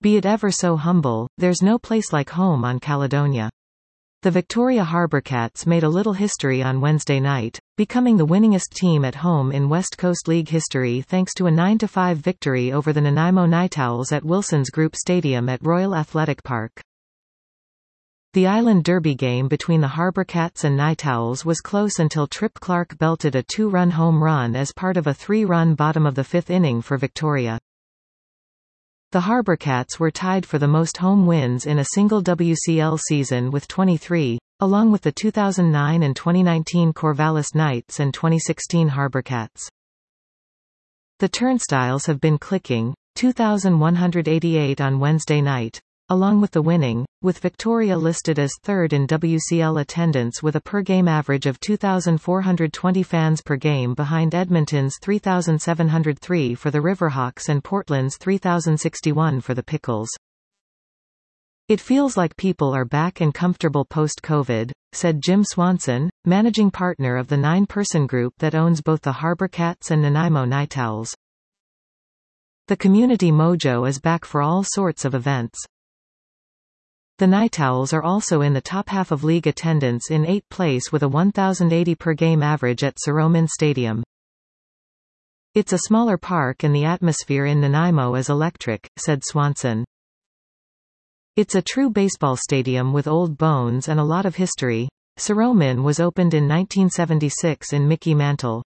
Be it ever so humble, there's no place like home on Caledonia. The Victoria HarbourCats made a little history on Wednesday night, becoming the winningest team at home in West Coast League history thanks to a 9-5 victory over the Nanaimo Nightowls at Wilson's Group Stadium at Royal Athletic Park. The Island Derby game between the HarbourCats and Nightowls was close until Trip Clark belted a 2-run home run as part of a 3-run bottom of the fifth inning for Victoria. The HarbourCats were tied for the most home wins in a single WCL season with 23, along with the 2009 and 2019 Corvallis Knights and 2016 HarbourCats. The turnstiles have been clicking, 2,188 on Wednesday night, along with the winning, with Victoria listed as third in WCL attendance with a per-game average of 2,420 fans per game behind Edmonton's 3,703 for the Riverhawks and Portland's 3,061 for the Pickles. It feels like people are back and comfortable post-COVID, said Jim Swanson, managing partner of the 9-person group that owns both the HarbourCats and Nanaimo Nightowls. The community mojo is back for all sorts of events. The Nightowls are also in the top half of league attendance in 8th place with a 1,080 per game average at Soromin Stadium. It's a smaller park and the atmosphere in Nanaimo is electric, said Swanson. It's a true baseball stadium with old bones and a lot of history. Soromin was opened in 1976 in Mickey Mantle.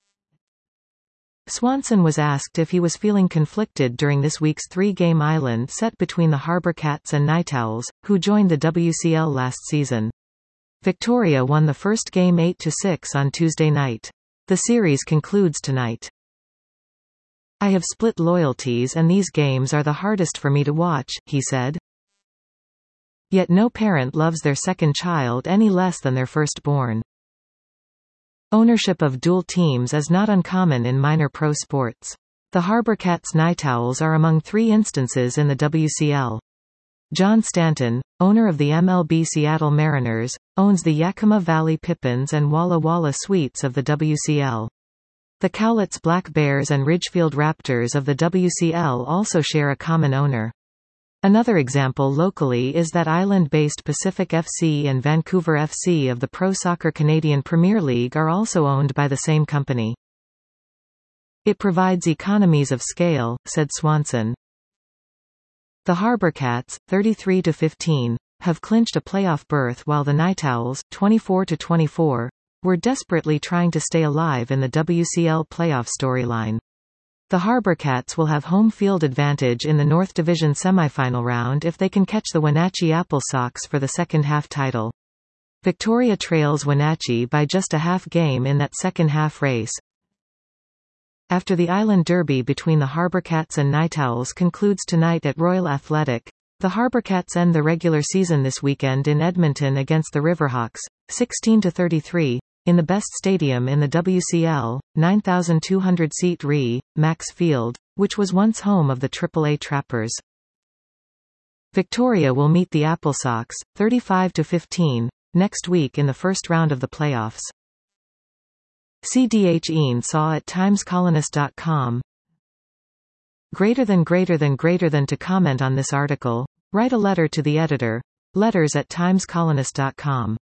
Swanson was asked if he was feeling conflicted during this week's 3-game island set between the HarbourCats and Nightowls, who joined the WCL last season. Victoria won the first game 8-6 on Tuesday night. The series concludes tonight. I have split loyalties and these games are the hardest for me to watch, he said. Yet no parent loves their second child any less than their firstborn. Ownership of dual teams is not uncommon in minor pro sports. The HarbourCats Nightowls are among 3 instances in the WCL. John Stanton, owner of the MLB Seattle Mariners, owns the Yakima Valley Pippins and Walla Walla Sweets of the WCL. The Cowlitz Black Bears and Ridgefield Raptors of the WCL also share a common owner. Another example locally is that island-based Pacific FC and Vancouver FC of the Pro Soccer Canadian Premier League are also owned by the same company. It provides economies of scale, said Swanson. The HarbourCats, 33-15, have clinched a playoff berth while the Nightowls, 24-24, were desperately trying to stay alive in the WCL playoff storyline. The HarbourCats will have home field advantage in the North Division semifinal round if they can catch the Wenatchee Apple Sox for the second-half title. Victoria trails Wenatchee by just a half game in that second-half race. After the Island Derby between the HarbourCats and Nightowls concludes tonight at Royal Athletic, the HarbourCats end the regular season this weekend in Edmonton against the Riverhawks, 16-33. In the best stadium in the WCL, 9,200-seat Max Field, which was once home of the AAA Trappers. Victoria will meet the Apple Sox, 35-15, next week in the first round of the playoffs. See D.H. Eanshaw at timescolonist.com. Greater than to comment on this article, write a letter to the editor, letters@timescolonist.com.